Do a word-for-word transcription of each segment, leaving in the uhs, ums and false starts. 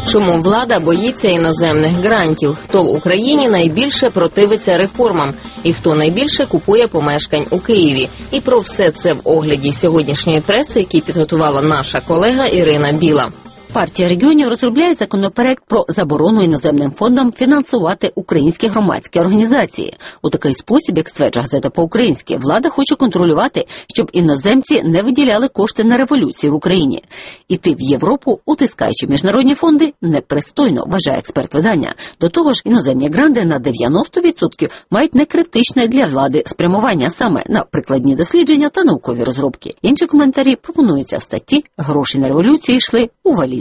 Чому влада боїться іноземних грантів? Хто в Україні найбільше противиться реформам? І хто найбільше купує помешкань у Києві? І про все це в огляді сьогоднішньої преси, який підготувала наша колега Ірина Біла. Партія регіонів розробляє законопроект про заборону іноземним фондам фінансувати українські громадські організації. У такий спосіб, як стверджує газета по-українськи, влада хоче контролювати, щоб іноземці не виділяли кошти на революцію в Україні. Іти в Європу, утискаючи міжнародні фонди, непристойно, вважає експерт видання. До того ж, іноземні гранти на дев'яносто відсотків мають некритичне для влади спрямування саме на прикладні дослідження та наукові розробки. Інші коментарі пропонуються в статті «Гроші на революцію йшли у валізах».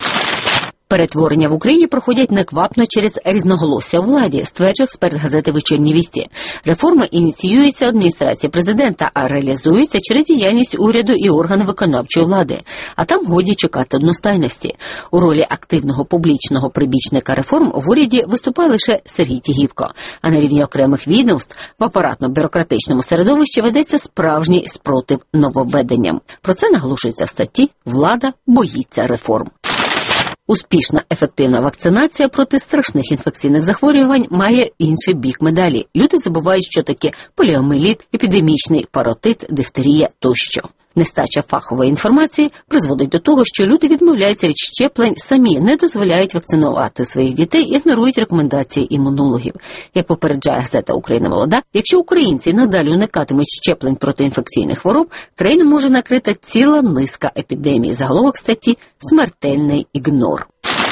Перетворення в Україні проходять неквапно через різноголосся у владі, стверджує експерт газети «Вечірні вісті». Реформи ініціюються адміністрацією президента, а реалізуються через діяльність уряду і органи виконавчої влади. А там годі чекати одностайності. У ролі активного публічного прибічника реформ в уряді виступає лише Сергій Тігіпко. А на рівні окремих відомств в апаратно-бюрократичному середовищі ведеться справжній спротив нововведенням. Про це наголошується в статті «Влада боїться реформ». Успішна, ефективна вакцинація проти страшних інфекційних захворювань має інший бік медалі. Люди забувають, що таке поліомієліт, епідемічний паротит, дифтерія тощо. Нестача фахової інформації призводить до того, що люди відмовляються від щеплень, самі не дозволяють вакцинувати своїх дітей і ігнорують рекомендації імунологів. Як попереджає газета «Україна молода», якщо українці надалі уникатимуть щеплень проти інфекційних хвороб, країну може накрити ціла низка епідемій. Заголовок статті «Смертельний ігнор».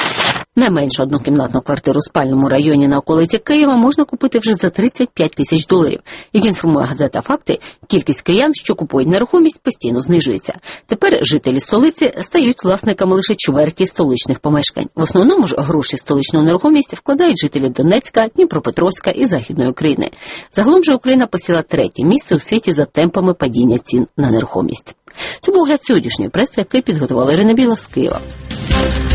Не менше однокімнатну квартиру в спальному районі на околиці Києва можна купити вже за тридцять п'ять тисяч доларів. Як інформує газета «Факти», кількість киян, що купують нерухомість, постійно знижується. Тепер жителі столиці стають власниками лише чверті столичних помешкань. В основному ж гроші в столичну нерухомість вкладають жителі Донецька, Дніпропетровська і Західної України. Загалом же Україна посіла третє місце у світі за темпами падіння цін на нерухомість. Це був огляд сьогоднішньої преси, який підготувала Ірина Біла з Києва.